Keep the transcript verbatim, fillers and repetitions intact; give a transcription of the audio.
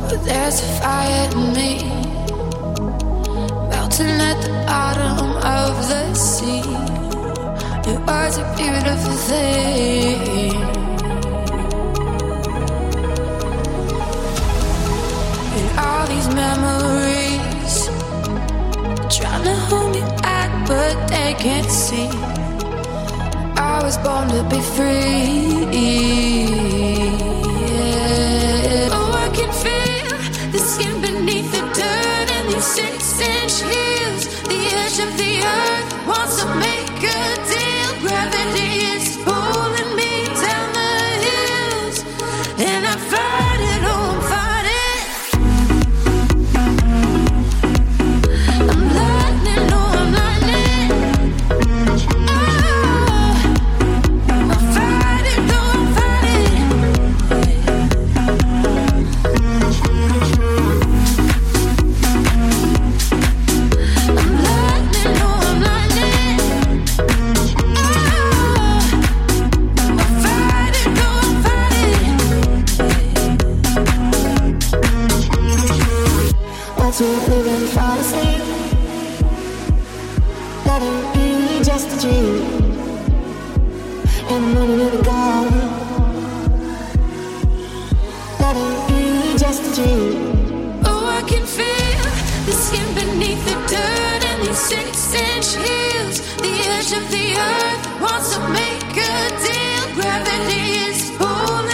but there's a fire in me, melting at the bottom of the sea. It was a beautiful thing. And all these memories trying to hold me back, but they can't see I was born to be free. Yeah. Oh, I can feel the skin beneath the dirt and these six-inch heels. The edge of the earth wants to make a deal. Gravity is pulling me down the hills, and I fight it, oh, I'm fighting. I'm lightning, oh, I'm lightning. To live and fall asleep, let it be just a dream, and I'm running to the God. Let it be just a dream. Oh, I can feel the skin beneath the dirt and these six-inch heels. The edge of the earth wants to make a deal. Gravity is pulling